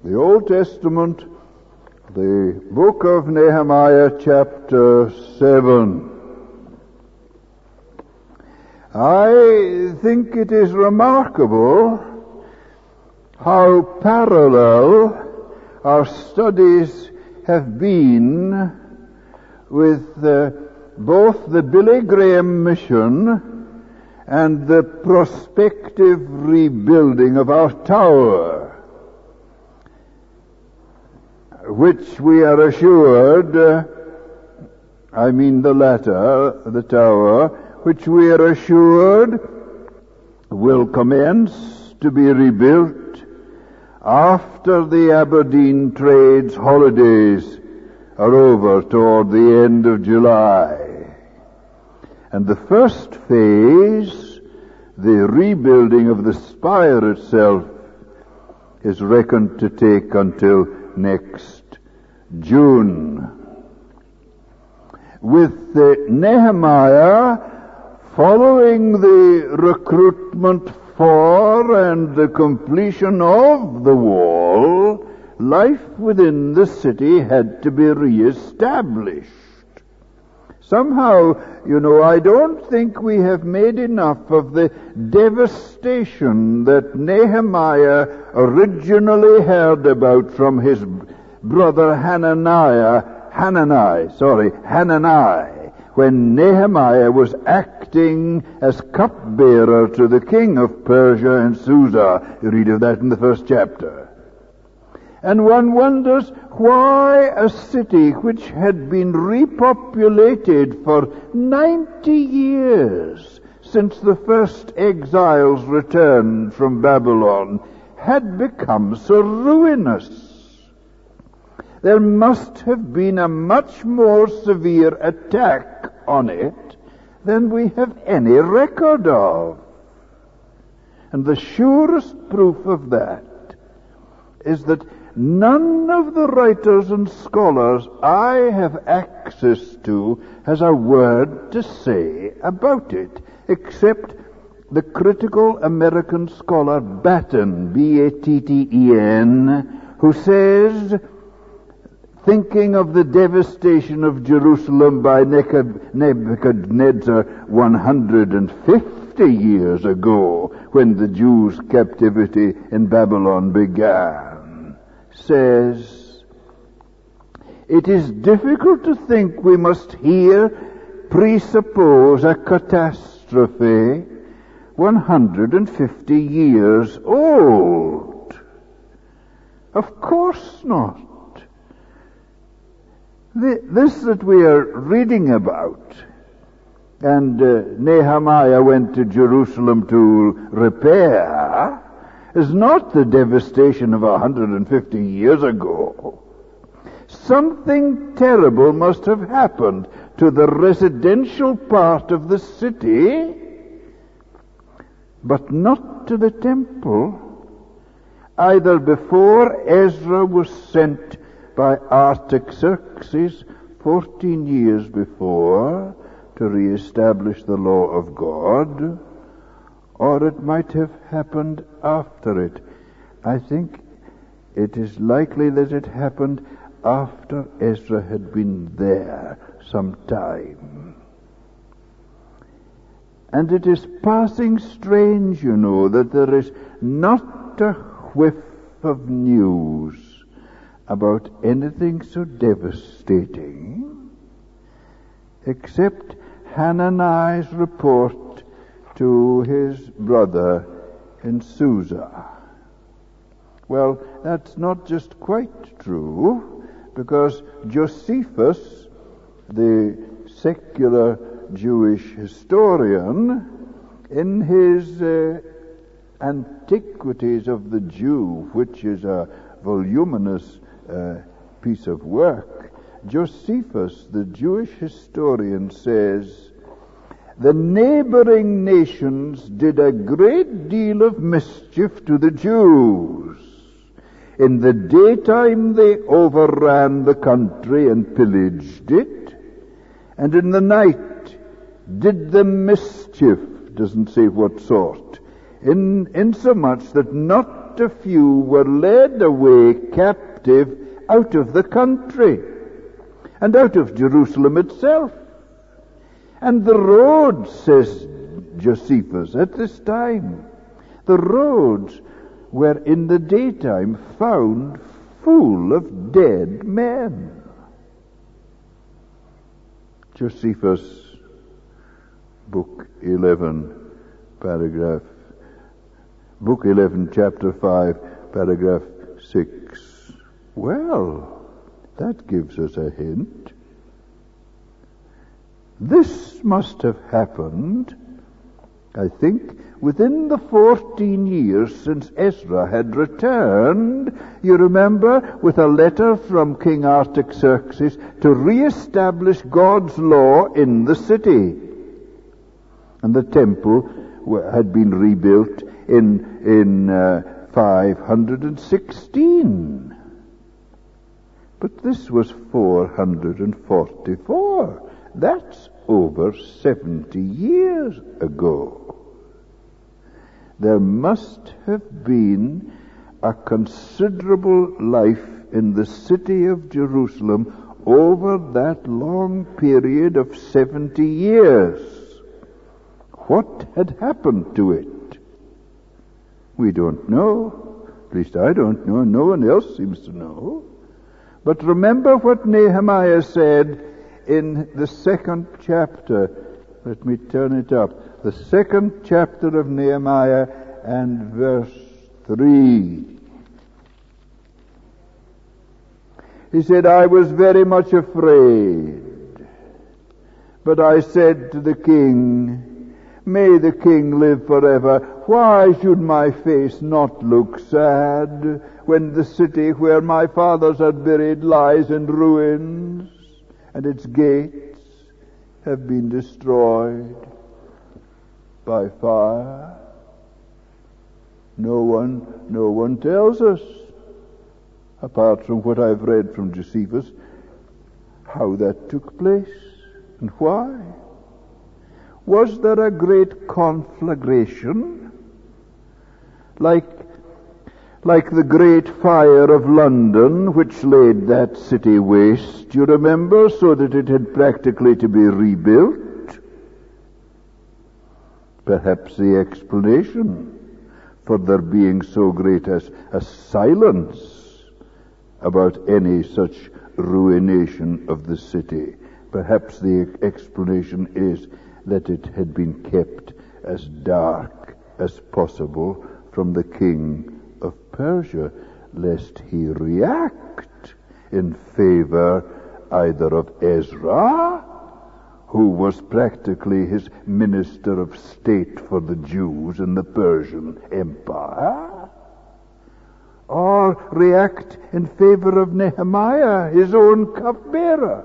The Old Testament, the book of Nehemiah, chapter 7. I think it is remarkable how parallel our studies have been with both the Billy Graham mission and the prospective rebuilding of our tower, which we are assured, the latter, the tower, which we are assured will commence to be rebuilt after the Aberdeen Trades holidays are over toward the end of July. And the first phase, the rebuilding of the spire itself, is reckoned to take until next June. With Nehemiah following the recruitment for and the completion of the wall, life within the city had to be re-established. Somehow, I don't think we have made enough of the devastation that Nehemiah originally heard about from his brother Hanani, when Nehemiah was acting as cupbearer to the king of Persia and Susa. You read of that in the first chapter. And one wonders why a city which had been repopulated for 90 years since the first exiles returned from Babylon had become so ruinous. There must have been a much more severe attack on it than we have any record of. And the surest proof of that is that none of the writers and scholars I have access to has a word to say about it, except the critical American scholar Batten, Batten, who says, thinking of the devastation of Jerusalem by Nebuchadnezzar 150 years ago, when the Jews' captivity in Babylon began, says, it is difficult to think we must here presuppose a catastrophe 150 years old. Of course not. This that we are reading about, and Nehemiah went to Jerusalem to repair, is not the devastation of 150 years ago. Something terrible must have happened to the residential part of the city, but not to the temple, either before Ezra was sent by Artaxerxes 14 years before to re-establish the law of God, or it might have happened after it. I think it is likely that it happened after Ezra had been there some time. And it is passing strange, that there is not a whiff of news about anything so devastating, except Hanani's report to his brother in Susa. Well, that's not just quite true, because Josephus, the secular Jewish historian, in his Antiquities of the Jew, which is a voluminous piece of work, Josephus, the Jewish historian, says, the neighboring nations did a great deal of mischief to the Jews. In the daytime they overran the country and pillaged it, and in the night did the mischief, doesn't say what sort, insomuch that not a few were led away captive out of the country and out of Jerusalem itself. And the roads, says Josephus, at this time, the roads were in the daytime found full of dead men. Josephus, Book 11, chapter 5, paragraph 6. Well, that gives us a hint. This must have happened, I think, within the 14 years since Ezra had returned, you remember, with a letter from King Artaxerxes to re-establish God's law in the city. And the temple had been rebuilt in 516. But this was 444. That's over 70 years ago. There must have been a considerable life in the city of Jerusalem over that long period of 70 years. What had happened to it? We don't know. At least I don't know. No one else seems to know. But remember what Nehemiah said in the 2nd chapter. Let me turn it up. The 2nd chapter of Nehemiah and verse 3. He said, I was very much afraid, but I said to the king, may the king live forever. Why should my face not look sad when the city where my fathers are buried lies in ruins and its gates have been destroyed by fire? No one tells us, apart from what I've read from Josephus, how that took place and why. Was there a great conflagration, like the great fire of London, which laid that city waste, you remember, so that it had practically to be rebuilt? Perhaps the explanation for there being so great a silence about any such ruination of the city, perhaps the explanation is that it had been kept as dark as possible from the king of Persia, lest he react in favor either of Ezra, who was practically his minister of state for the Jews in the Persian Empire, or react in favor of Nehemiah, his own cupbearer.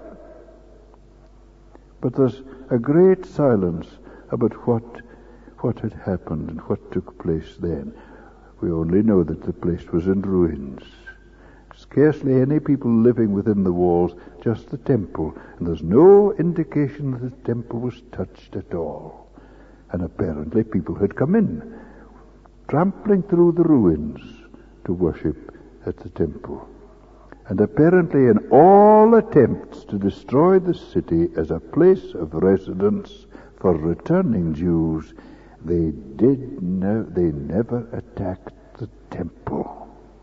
But there's a great silence about what had happened and what took place then. We only know that the place was in ruins. Scarcely any people living within the walls, just the temple. And there's no indication that the temple was touched at all. And apparently people had come in, trampling through the ruins to worship at the temple. And apparently in all attempts to destroy the city as a place of residence for returning Jews, they never attacked the temple.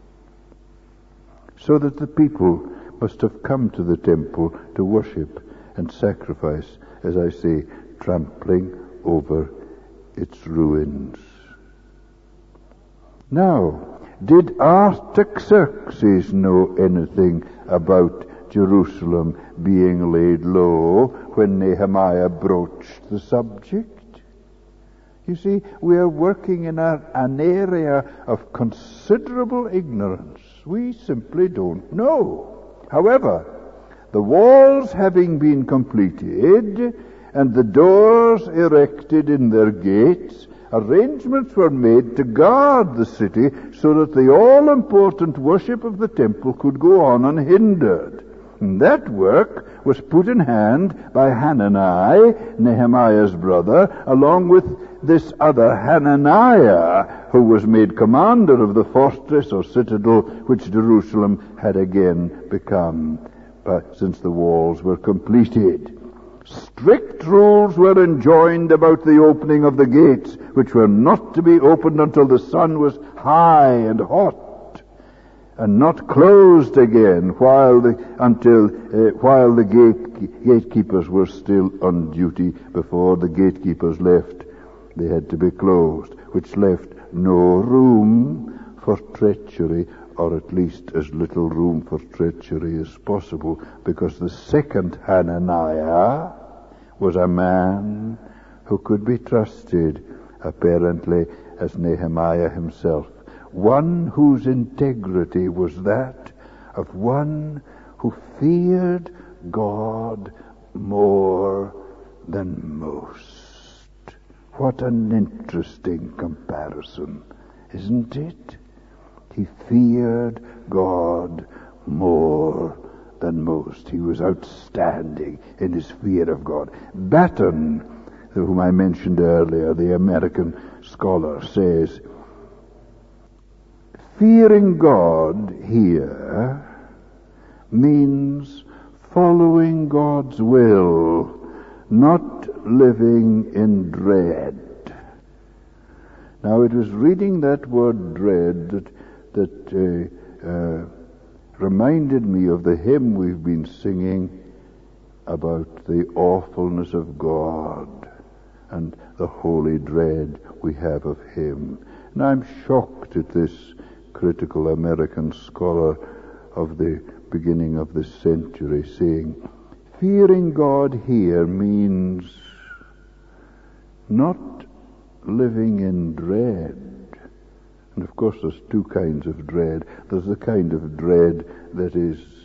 So that the people must have come to the temple to worship and sacrifice, as I say, trampling over its ruins. Now, did Artaxerxes know anything about Jerusalem being laid low when Nehemiah broached the subject? You see, we are working in an area of considerable ignorance. We simply don't know. However, the walls having been completed and the doors erected in their gates, arrangements were made to guard the city so that the all-important worship of the temple could go on unhindered. And that work was put in hand by Hanani, Nehemiah's brother, along with this other Hananiah, who was made commander of the fortress or citadel which Jerusalem had again become since the walls were completed. Strict rules were enjoined about the opening of the gates, which were not to be opened until the sun was high and hot, and not closed again while the gatekeepers were still on duty. Before the gatekeepers left, they had to be closed, which left no room for treachery, or at least as little room for treachery as possible, because the second Hananiah was a man who could be trusted, apparently, as Nehemiah himself. One whose integrity was that of one who feared God more than most. What an interesting comparison, isn't it? He feared God more than most. He was outstanding in his fear of God. Batten, whom I mentioned earlier, the American scholar, says, fearing God here means following God's will, not living in dread. Now, it was reading that word dread that reminded me of the hymn we've been singing about the awfulness of God and the holy dread we have of him. And I'm shocked at this critical American scholar of the beginning of this century saying, fearing God here means not living in dread. And of course there's two kinds of dread. There's the kind of dread that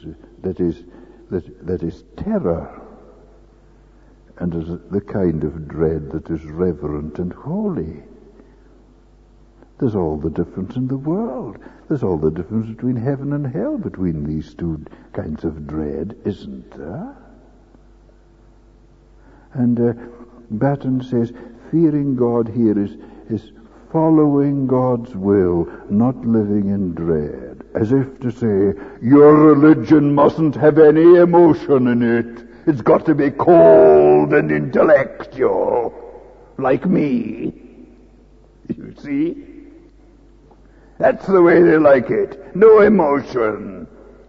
is terror, and there's the kind of dread that is reverent and holy. There's all the difference in the world. There's all the difference between heaven and hell between these two kinds of dread, isn't there? And Batten says, fearing God here is following God's will, not living in dread. As if to say, your religion mustn't have any emotion in it. It's got to be cold and intellectual, like me. You see? That's the way they like it. No emotion.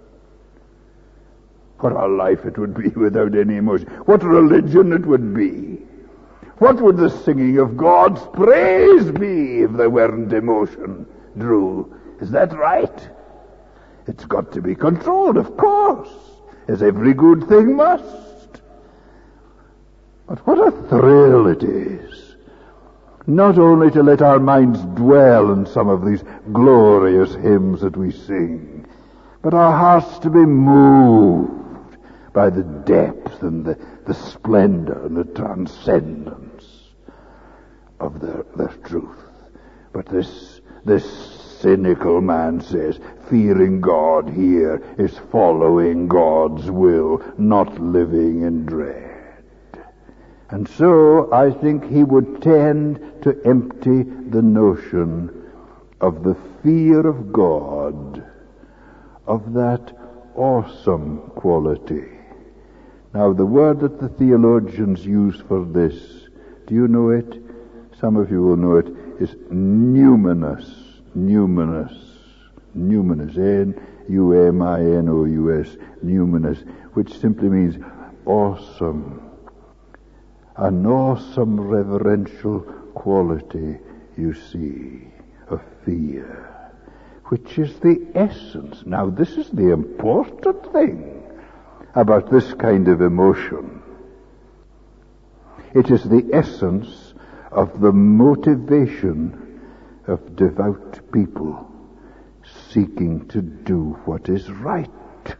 What a life it would be without any emotion. What religion it would be. What would the singing of God's praise be if there weren't emotion? Drew, is that right? It's got to be controlled, of course, as every good thing must. But what a thrill it is, not only to let our minds dwell in some of these glorious hymns that we sing, but our hearts to be moved by the depth and the splendor and the transcendence of their truth. But this cynical man says, fearing God here is following God's will, not living in dread. And so I think he would tend to empty the notion of the fear of God of that awesome quality. Now, the word that the theologians use for this, do you know it? Some of you will know it, is numinous. Numinous. Numinous. N-U-M-I-N-O-U-S. Numinous. Which simply means awesome. An awesome reverential quality, you see, of fear, which is the essence. Now, this is the important thing about this kind of emotion. It is the essence of the motivation of devout people seeking to do what is right.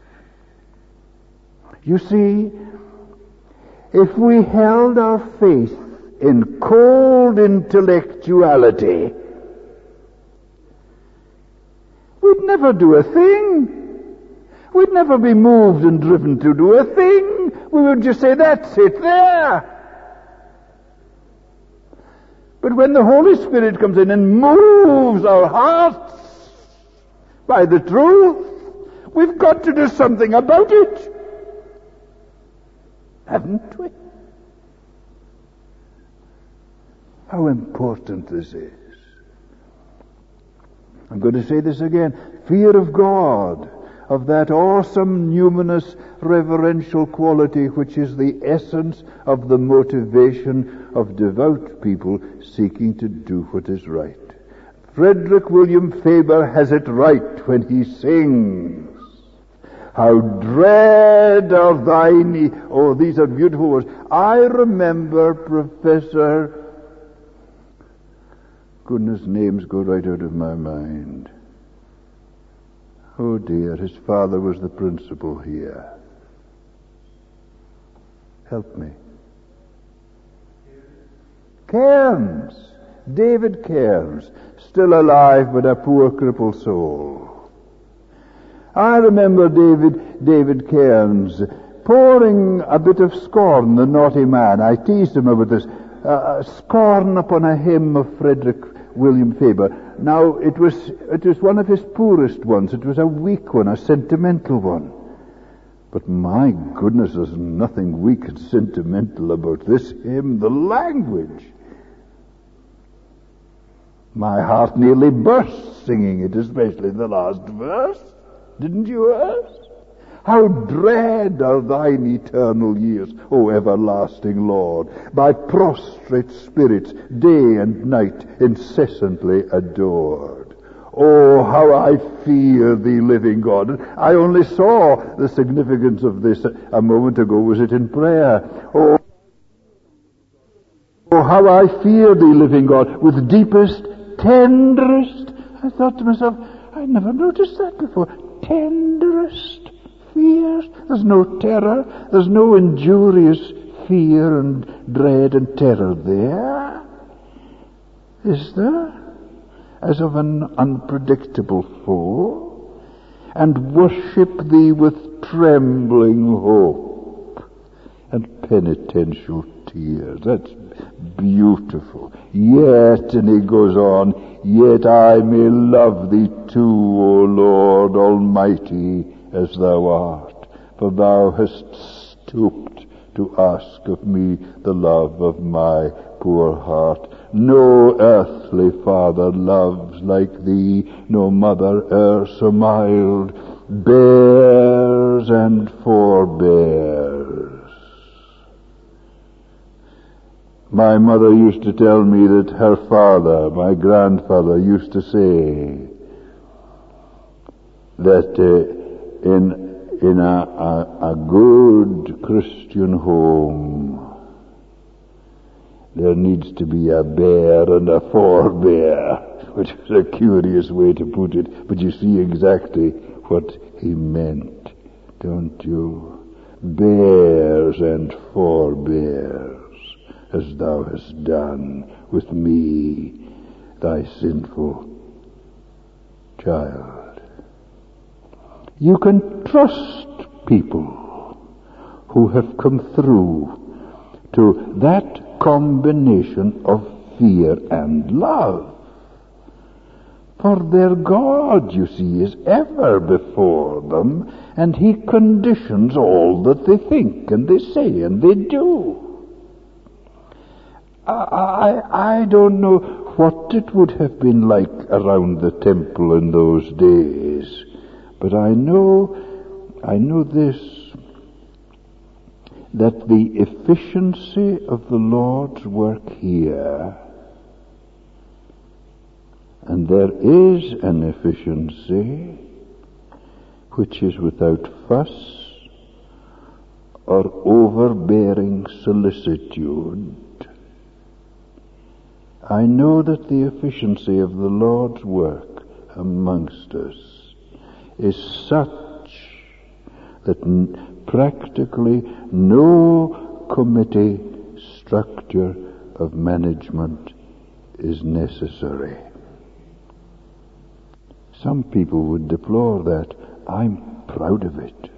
You see, if we held our faith in cold intellectuality, we'd never do a thing. We'd never be moved and driven to do a thing. We would just say, that's it there. But when the Holy Spirit comes in and moves our hearts by the truth, we've got to do something about it. Haven't we? How important this is. I'm going to say this again. Fear of God, of that awesome, numinous, reverential quality which is the essence of the motivation of devout people seeking to do what is right. Frederick William Faber has it right when he sings, "How dread are thine..." Oh, these are beautiful words. I remember Professor... Goodness, names go right out of my mind. Oh dear, his father was the principal here. Help me. Cairns. David Cairns. Still alive, but a poor crippled soul. I remember David Cairns pouring a bit of scorn, the naughty man. I teased him about this. Scorn upon a hymn of Frederick William Faber. Now, it was one of his poorest ones. It was a weak one, a sentimental one. But my goodness, there's nothing weak and sentimental about this hymn. The language. My heart nearly burst singing it, especially the last verse. Didn't yours? How dread are thine eternal years, O everlasting Lord, by prostrate spirits day and night incessantly adored. Oh, how I fear thee, living God. I only saw the significance of this a moment ago. Was it in prayer? Oh, how I fear thee, living God, with deepest, tenderest... I thought to myself, I never noticed that before. Tenderest fears. There's no terror. There's no injurious fear and dread and terror there. Is there? As of an unpredictable foe. And worship thee with trembling hope and penitential tears. That's beautiful. Yet, and he goes on, yet I may love thee too, O Lord Almighty, as thou art, for thou hast stooped to ask of me the love of my poor heart. No earthly father loves like thee, no mother e'er so mild, bears and forbears. My mother used to tell me that her father, my grandfather, used to say that in a good Christian home there needs to be a bear and a forbear, which is a curious way to put it, but you see exactly what he meant, don't you? Bears and forbears, as thou hast done with me, thy sinful child. You can trust people who have come through to that combination of fear and love. For their God, you see, is ever before them, and he conditions all that they think and they say and they do. I don't know what it would have been like around the temple in those days, but I know this, that the efficiency of the Lord's work here, and there is an efficiency which is without fuss or overbearing solicitude. I know that the efficiency of the Lord's work amongst us is such that practically no committee structure of management is necessary. Some people would deplore that. I'm proud of it.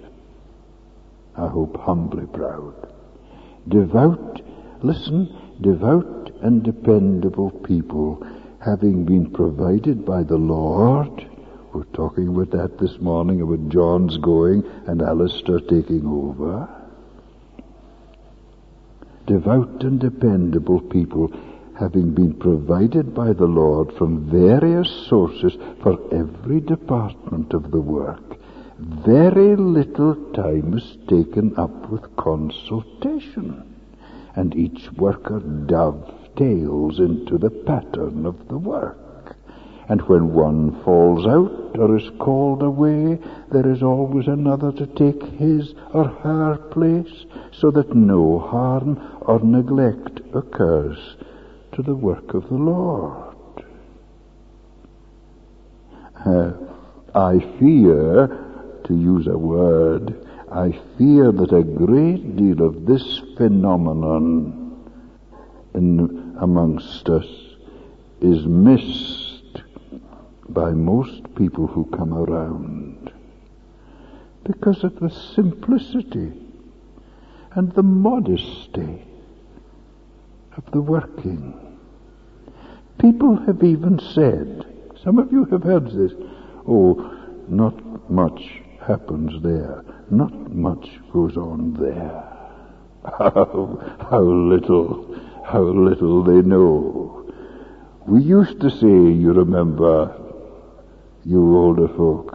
I hope humbly proud. Devout and dependable people, having been provided by the Lord. We're talking about that this morning, about John's going and Alistair taking over. Devout and dependable people, having been provided by the Lord from various sources for every department of the work. Very little time is taken up with consultation, and each worker dovetails into the pattern of the work. And when one falls out or is called away, there is always another to take his or her place, so that no harm or neglect occurs to the work of the Lord. I fear, to use a word, I fear that a great deal of this phenomenon amongst us is missed by most people who come around because of the simplicity and the modesty of the working. People have even said, some of you have heard this, oh, not much happens there, not much goes on there. How little they know. We used to say, you remember, you older folk,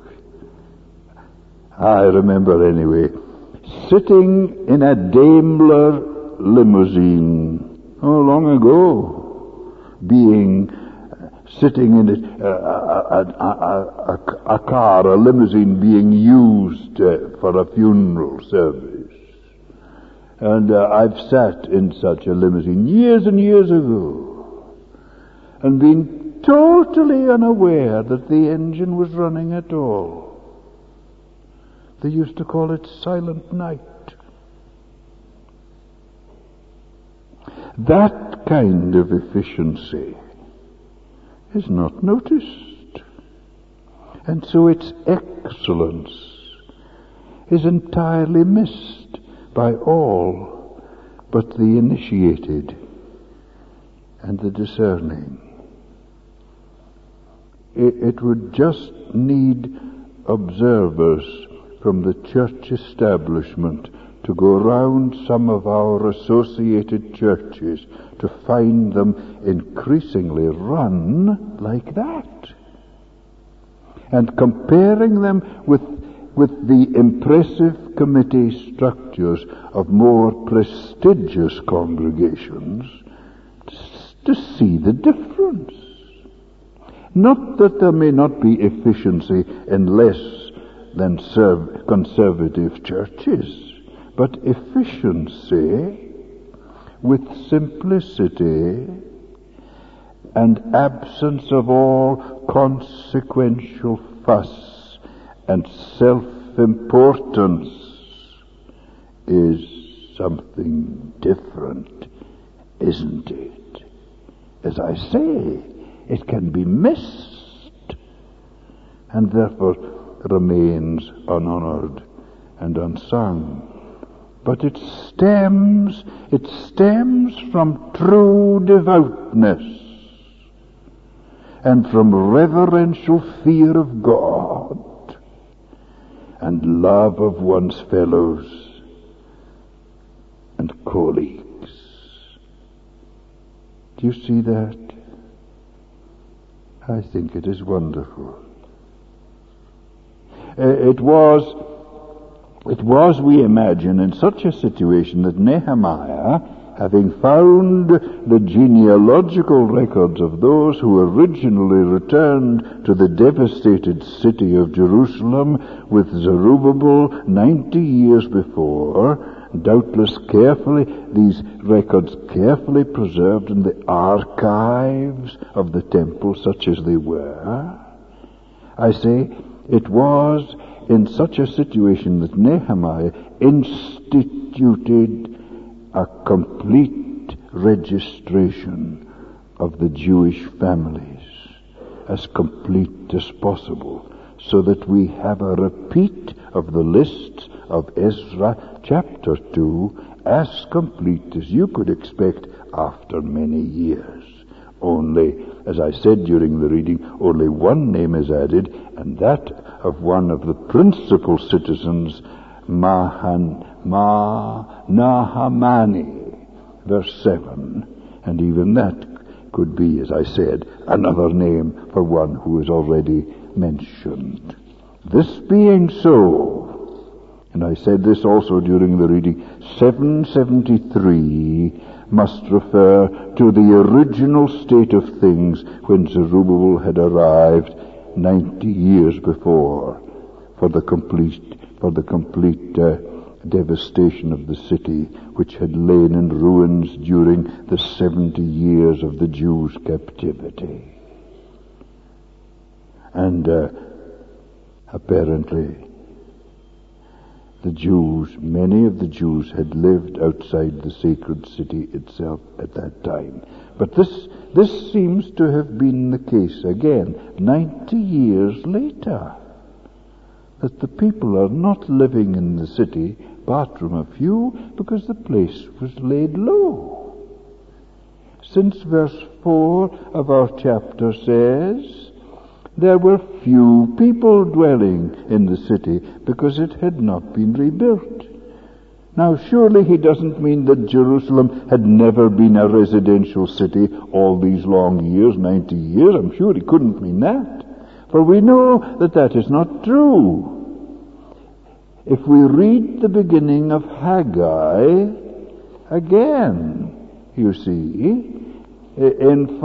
I remember anyway, sitting in a Daimler limousine, long ago, sitting in a car, a limousine being used for a funeral service. And I've sat in such a limousine years and years ago, and been totally unaware that the engine was running at all. They used to call it silent night. That kind of efficiency is not noticed, and so its excellence is entirely missed by all but the initiated and the discerning. It would just need observers from the church establishment to go round some of our associated churches to find them increasingly run like that. And comparing them with the impressive committee structures of more prestigious congregations, to see the difference. Not that there may not be efficiency in less than conservative churches, but efficiency with simplicity and absence of all consequential fuss and self-importance is something different, isn't it? As I say, it can be missed, and therefore remains unhonored and unsung. But it stems from true devoutness and from reverential fear of God and love of one's fellows and colleagues. Do you see that? I think it is wonderful. It was, we imagine, in such a situation that Nehemiah, having found the genealogical records of those who originally returned to the devastated city of Jerusalem with Zerubbabel 90 years before, doubtless these records carefully preserved in the archives of the temple, such as they were. I say, it was in such a situation that Nehemiah instituted a complete registration of the Jewish families, as complete as possible, so that we have a repeat of the lists of Ezra chapter 2 as complete as you could expect after many years. Only, as I said during the reading, only one name is added, and that of one of the principal citizens, Nahamani, verse 7. And even that could be, as I said, another name for one who is already mentioned. This being so, and I said this also during the reading, 773 must refer to the original state of things when Zerubbabel had arrived 90 years before for the complete devastation of the city, which had lain in ruins during the 70 years of the Jews' captivity. And apparently many of the Jews had lived outside the sacred city itself at that time. But this seems to have been the case again, 90 years later, that the people are not living in the city, apart from a few, because the place was laid low. Since verse 4 of our chapter says, there were few people dwelling in the city because it had not been rebuilt. Now surely he doesn't mean that Jerusalem had never been a residential city all these long years, 90 years. I'm sure he couldn't mean that. For we know that that is not true. If we read the beginning of Haggai, again, you see, in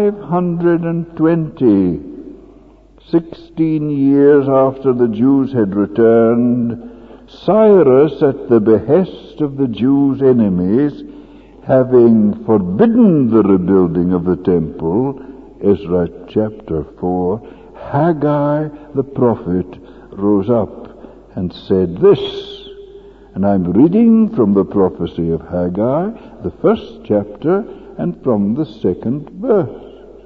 520, 16 years after the Jews had returned, Cyrus, at the behest of the Jews' enemies, having forbidden the rebuilding of the temple, Ezra chapter 4, Haggai the prophet rose up and said this, and I'm reading from the prophecy of Haggai, the first chapter, and from the second verse.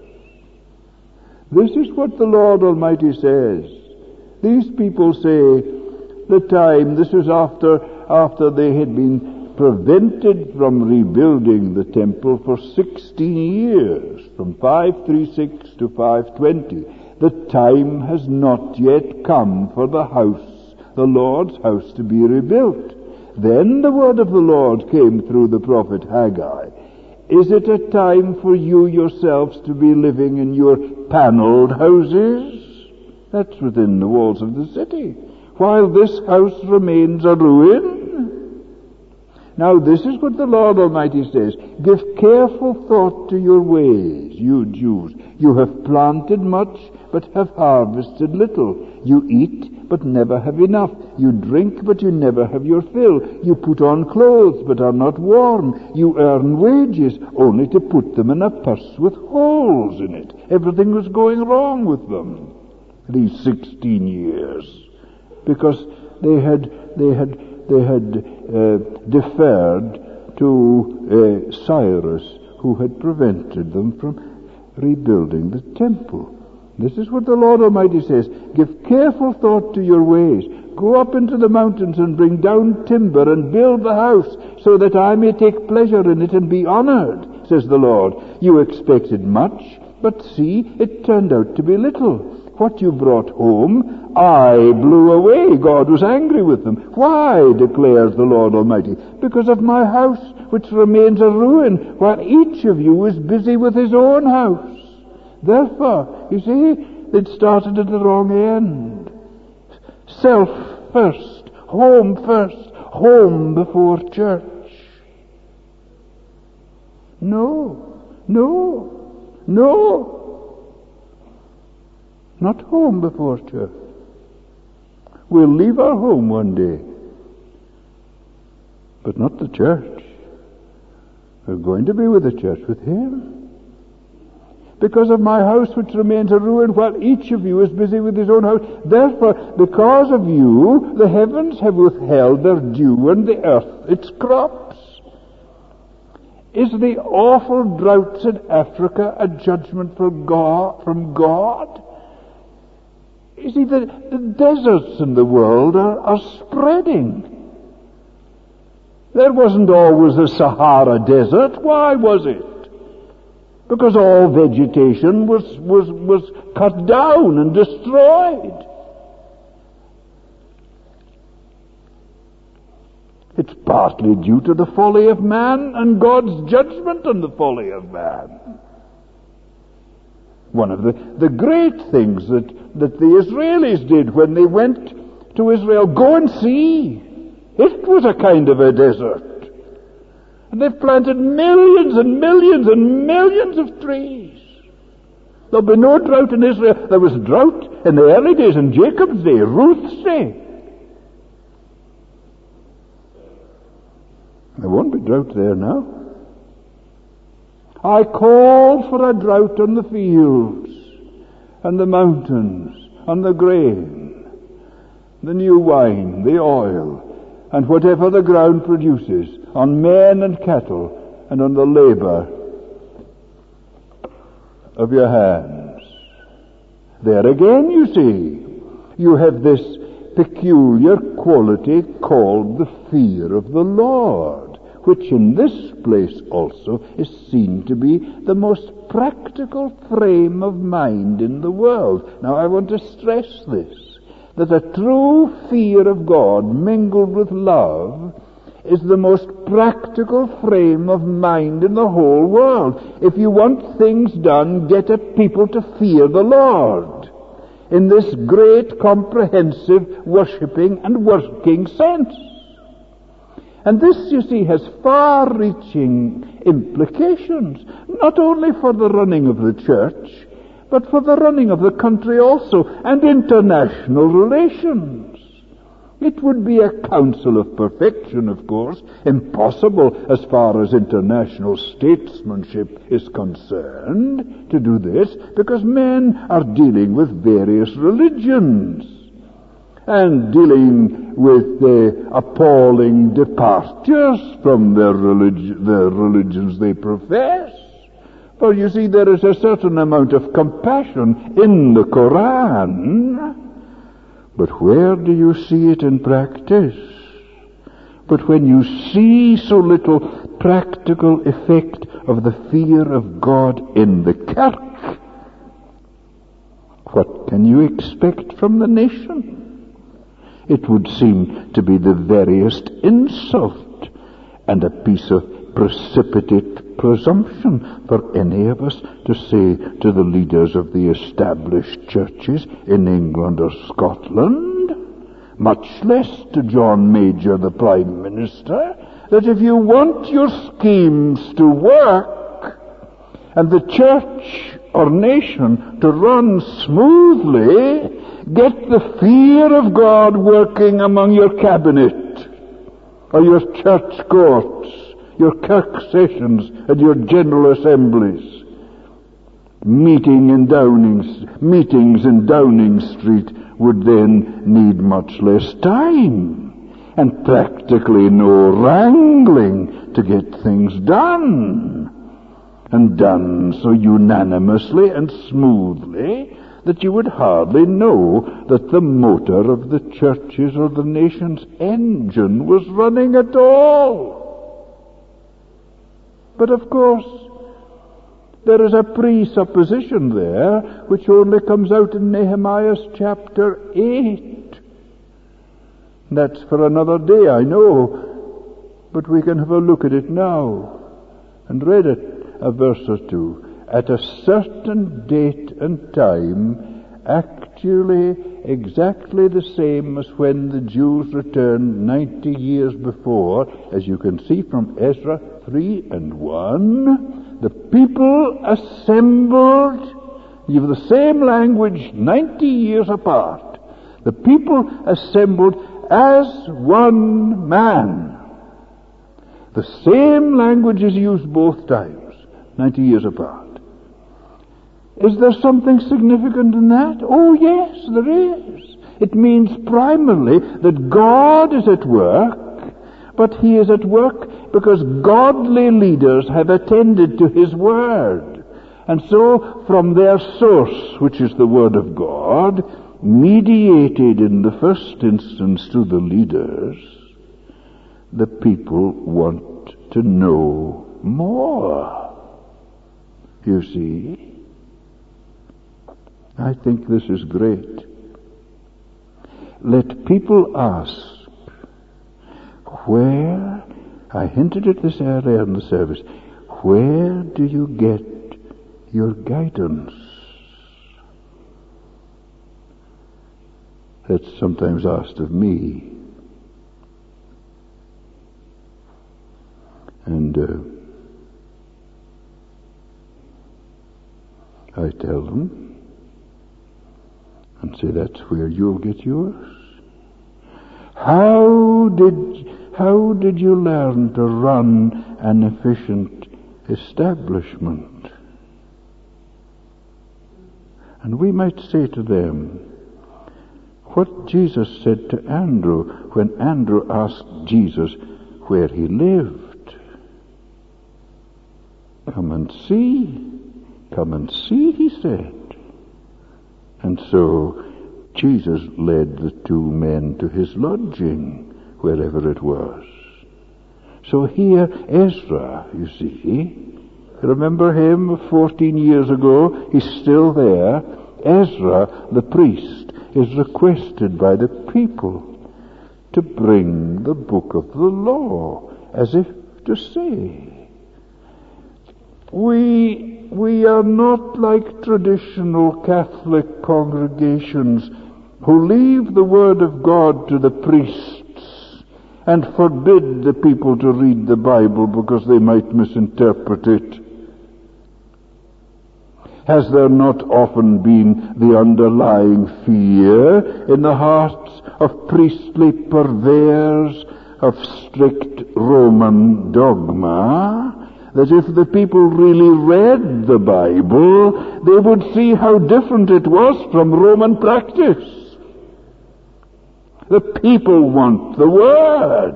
This is what the Lord Almighty says. These people say, the time, this is after they had been prevented from rebuilding the temple for 16 years, from 536 to 520. The time has not yet come for the house, the Lord's house, to be rebuilt. Then the word of the Lord came through the prophet Haggai. Is it a time for you yourselves to be living in your paneled houses? That's within the walls of the city, while this house remains a ruin? Now this is what the Lord Almighty says. Give careful thought to your ways, you Jews. You have planted much, but have harvested little. You eat, but never have enough. You drink, but you never have your fill. You put on clothes, but are not warm. You earn wages, only to put them in a purse with holes in it. Everything was going wrong with them these 16 years, because they had deferred to Cyrus, who had prevented them from rebuilding the temple. This is what the Lord Almighty says. Give careful thought to your ways. Go up into the mountains and bring down timber and build the house, so that I may take pleasure in it and be honored, says the Lord. You expected much, but see, it turned out to be little. What you brought home, I blew away. God was angry with them. Why, declares the Lord Almighty? Because of my house, which remains a ruin, while each of you is busy with his own house. Therefore, you see, they'd started at the wrong end. Self first, home before church. No. Not home before church. We'll leave our home one day, but not the church. We're going to be with the church, with him. Because of my house which remains a ruin, while each of you is busy with his own house. Therefore, because of you, the heavens have withheld their dew and the earth its crops. Is the awful droughts in Africa a judgment from God? You see, the deserts in the world are spreading. There wasn't always a Sahara Desert. Why was it? Because all vegetation was cut down and destroyed. It's partly due to the folly of man and God's judgment on the folly of man. One of the great things that the Israelis did when they went to Israel, go and see. It was a kind of a desert. And they've planted millions and millions and millions of trees. There'll be no drought in Israel. There was drought in the early days, in Jacob's day, Ruth's day. There won't be drought there now. I called for a drought on the fields and the mountains, on the grain, the new wine, the oil, and whatever the ground produces, on men and cattle, and on the labor of your hands. There again, you see, you have this peculiar quality called the fear of the Lord, which in this place also is seen to be the most practical frame of mind in the world. Now I want to stress this, that a true fear of God mingled with love is the most practical frame of mind in the whole world. If you want things done, get a people to fear the Lord in this great comprehensive worshipping and working sense. And this, you see, has far-reaching implications, not only for the running of the church, but for the running of the country also, and international relations. It would be a counsel of perfection, of course, impossible as far as international statesmanship is concerned to do this, because men are dealing with various religions and dealing with the appalling departures from the religions they profess. For you see, there is a certain amount of compassion in the Quran, but where do you see it in practice? But when you see so little practical effect of the fear of God in the church, what can you expect from the nation? It would seem to be the veriest insult and a piece of precipitate presumption for any of us to say to the leaders of the established churches in England or Scotland, much less to John Major, the Prime Minister, that if you want your schemes to work and the church or nation to run smoothly, get the fear of God working among your cabinet, or your church courts, your kirk sessions, and your general assemblies. Meetings in Downing Street would then need much less time, and practically no wrangling to get things done, and done so unanimously and smoothly that you would hardly know that the motor of the church's or the nation's engine was running at all. But of course, there is a presupposition there which only comes out in Nehemiah chapter 8. That's for another day, I know, but we can have a look at it now and read it, a verse or two. At a certain date and time, actually exactly the same as when the Jews returned 90 years before, as you can see from Ezra 3 and 1, the people assembled, you have the same language 90 years apart. The people assembled as one man. The same language is used both times, 90 years apart. Is there something significant in that? Oh yes, there is. It means primarily that God is at work, but He is at work because godly leaders have attended to His Word. And so, from their source, which is the Word of God, mediated in the first instance to the leaders, the people want to know more. You see? I think this is great. Let people ask, where, I hinted at this earlier in the service, where do you get your guidance? That's sometimes asked of me. And I tell them and say, that's where you'll get yours. How did you learn to run an efficient establishment? And we might say to them what Jesus said to Andrew when Andrew asked Jesus where he lived. Come and see, he said. And so Jesus led the two men to his lodging, wherever it was. So here, Ezra, you see, remember him 14 years ago? He's still there. Ezra, the priest, is requested by the people to bring the book of the law, as if to say, we are not like traditional Catholic congregations who leave the Word of God to the priests and forbid the people to read the Bible because they might misinterpret it. Has there not often been the underlying fear in the hearts of priestly purveyors of strict Roman dogma, that if the people really read the Bible, they would see how different it was from Roman practice? The people want the Word.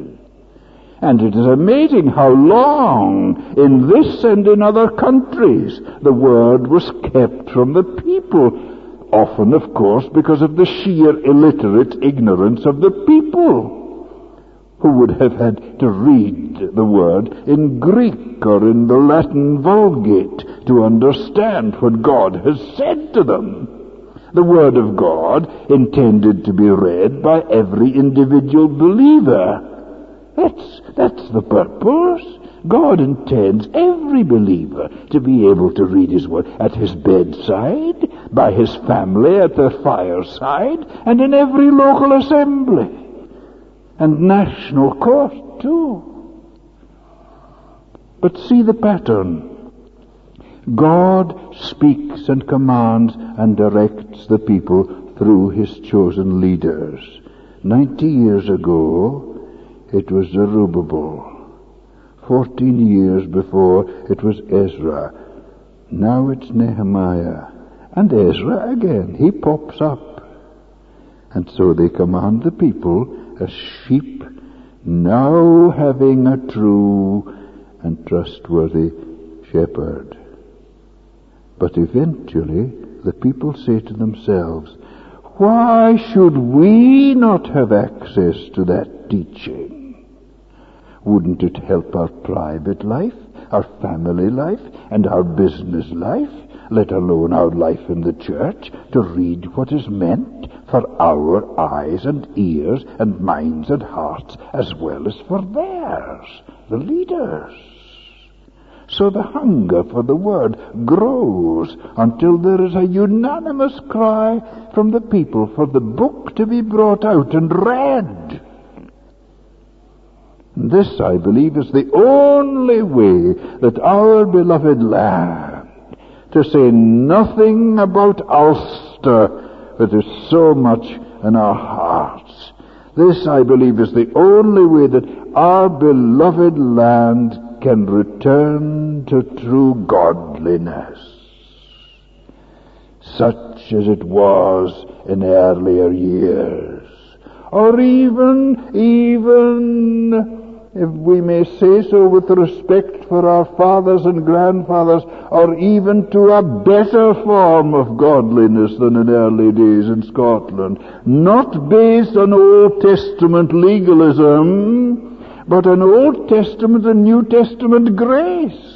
And it is amazing how long in this and in other countries the Word was kept from the people. Often, of course, because of the sheer illiterate ignorance of the people, who would have had to read the Word in Greek or in the Latin Vulgate to understand what God has said to them. The Word of God intended to be read by every individual believer. That's the purpose. God intends every believer to be able to read His Word at his bedside, by his family at their fireside, and in every local assembly. And national court, too. But see the pattern. God speaks and commands and directs the people through His chosen leaders. 90 years ago, it was Zerubbabel. 14 years before, it was Ezra. Now it's Nehemiah. And Ezra again, he pops up. And so they command the people as sheep, now having a true and trustworthy shepherd. But eventually the people say to themselves, why should we not have access to that teaching? Wouldn't it help our private life, our family life, and our business life, let alone our life in the church, to read what is meant for our eyes and ears and minds and hearts, as well as for theirs, the leaders? So the hunger for the Word grows until there is a unanimous cry from the people for the book to be brought out and read. This, I believe, is the only way that our beloved land, to say nothing about Ulster, that is so much in our hearts, this, I believe, is the only way that our beloved land can return to true godliness, such as it was in earlier years. Or even, if we may say so with respect for our fathers and grandfathers, or even to a better form of godliness than in early days in Scotland, not based on Old Testament legalism, but an Old Testament and New Testament grace.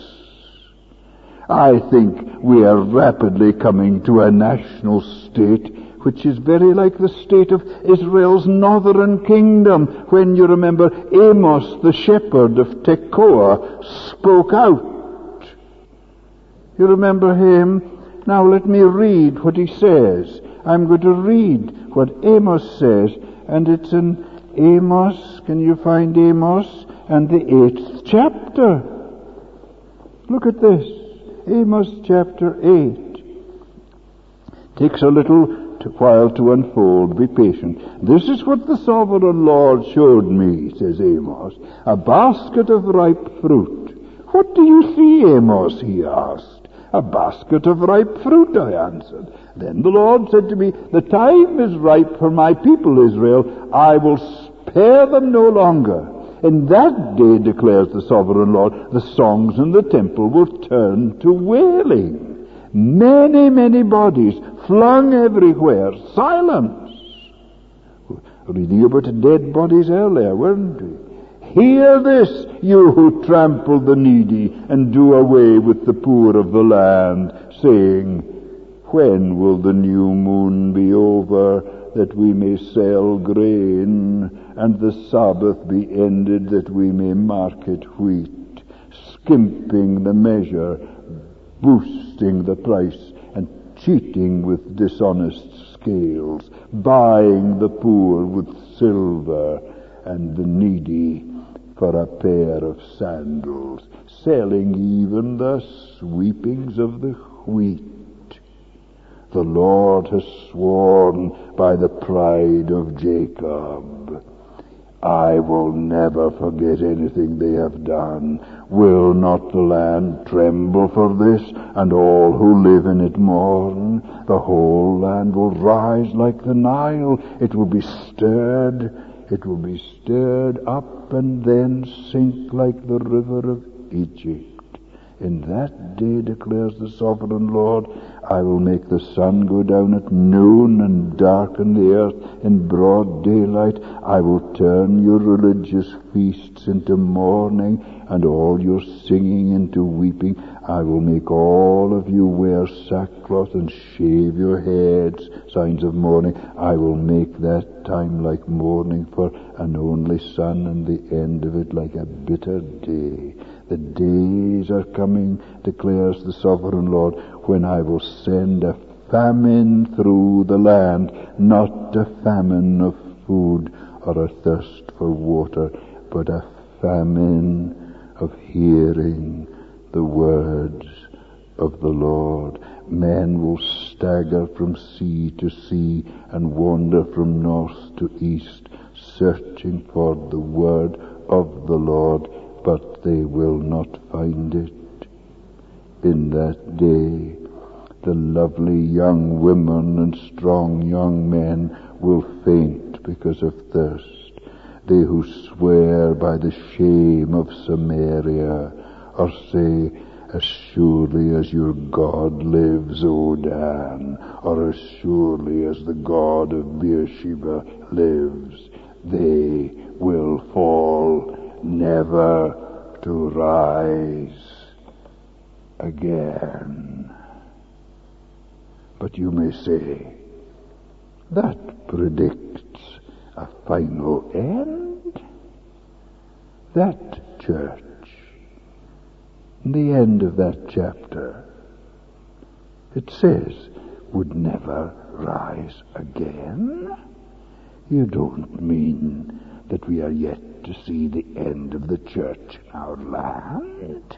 I think we are rapidly coming to a national state which is very like the state of Israel's northern kingdom, when, you remember, Amos, the shepherd of Tekoa, spoke out. You remember him? Now let me read what he says. I'm going to read what Amos says, and it's in Amos. Can you find Amos? And the 8th chapter. Look at this. Amos chapter 8. Takes a little while to unfold. Be patient. This is what the sovereign Lord showed me, says Amos. A basket of ripe fruit. What do you see, Amos? He asked. A basket of ripe fruit, I answered. Then the Lord said to me, the time is ripe for my people Israel. I will spare them no longer. In that day, declares the sovereign Lord, the songs in the temple will turn to wailing. Many, many bodies flung everywhere. Silence. Reading about dead bodies earlier, weren't we? Hear this, you who trample the needy and do away with the poor of the land, saying, when will the new moon be over, that we may sell grain, and the Sabbath be ended, that we may market wheat, skimping the measure, boosting the price, and cheating with dishonest scales, buying the poor with silver, and the needy for a pair of sandals, selling even the sweepings of the wheat. The Lord has sworn by the pride of Jacob, I will never forget anything they have done. Will not the land tremble for this, and all who live in it mourn? The whole land will rise like the Nile. It will be stirred. It will be stirred up and then sink like the river of Egypt. In that day, declares the sovereign Lord, I will make the sun go down at noon and darken the earth in broad daylight. I will turn your religious feasts into mourning and all your singing into weeping. I will make all of you wear sackcloth and shave your heads, signs of mourning. I will make that time like mourning for an only son, and the end of it like a bitter day. The days are coming, declares the sovereign Lord, when I will send a famine through the land, not a famine of food or a thirst for water, but a famine of hearing the words of the Lord. Men will stagger from sea to sea and wander from north to east, searching for the word of the Lord, but they will not find it. In that day, the lovely young women and strong young men will faint because of thirst. They who swear by the shame of Samaria, or say, as surely as your God lives, O Dan, or as surely as the God of Beersheba lives, they will fall, never to rise again. But you may say, that predicts a final end. That church, the end of that chapter, it says, would never rise again. You don't mean that we are yet to see the end of the church in our land?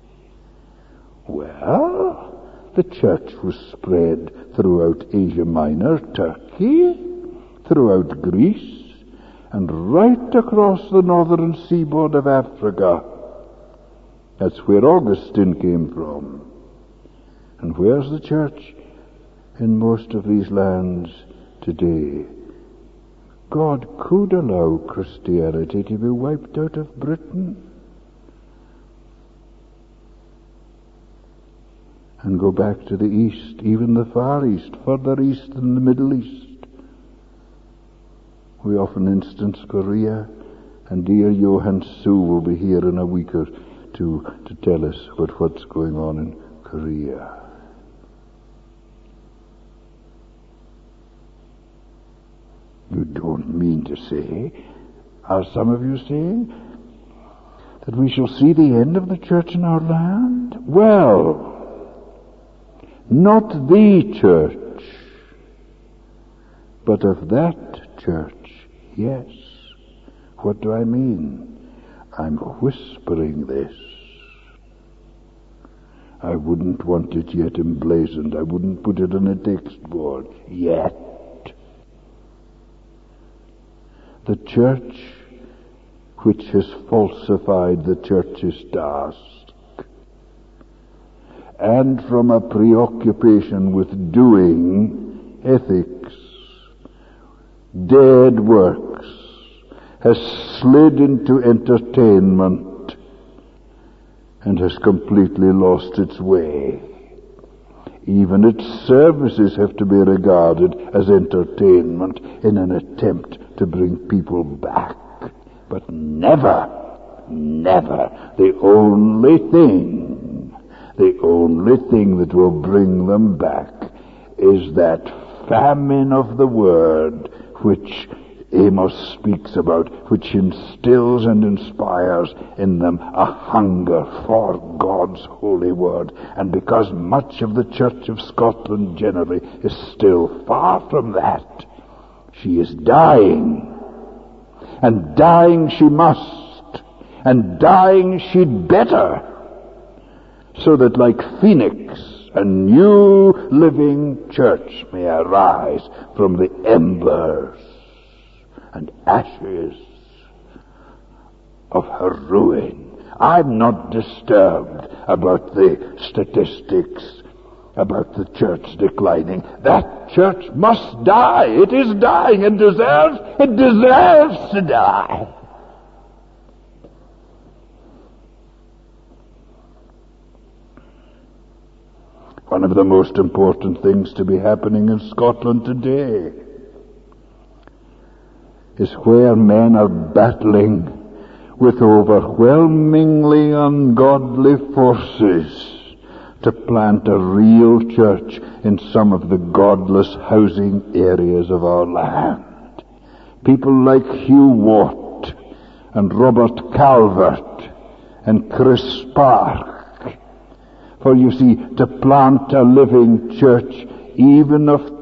Well, the church was spread throughout Asia Minor, Turkey, throughout Greece, and right across the northern seaboard of Africa. That's where Augustine came from. And where's the church in most of these lands today? God could allow Christianity to be wiped out of Britain and go back to the east, even the far east, further east than the Middle East. We often instance Korea And dear Johan Sue will be here in a week or two to tell us about what's going on in Korea. You don't mean to say, as some of you say, that we shall see the end of the church in our land? Well, not the church, but of that church, yes. What do I mean? I'm whispering this. I wouldn't want it yet emblazoned. I wouldn't put it on a text board yet. The church which has falsified the church's task, and from a preoccupation with doing, ethics, dead works, has slid into entertainment and has completely lost its way. Even its services have to be regarded as entertainment in an attempt to bring people back. But never, never the only thing that will bring them back is that famine of the word which Amos speaks about, which instills and inspires in them a hunger for God's holy word. And because much of the Church of Scotland generally is still far from that, she is dying. And dying she must. And dying she'd better. So that like Phoenix, a new living church may arise from the embers and ashes of her ruin. I'm not disturbed about the statistics about the church declining. That church must die. It is dying and deserves to die. One of the most important things to be happening in Scotland today is where men are battling with overwhelmingly ungodly forces to plant a real church in some of the godless housing areas of our land. People like Hugh Watt and Robert Calvert and Chris Spark. For you see, to plant a living church, even of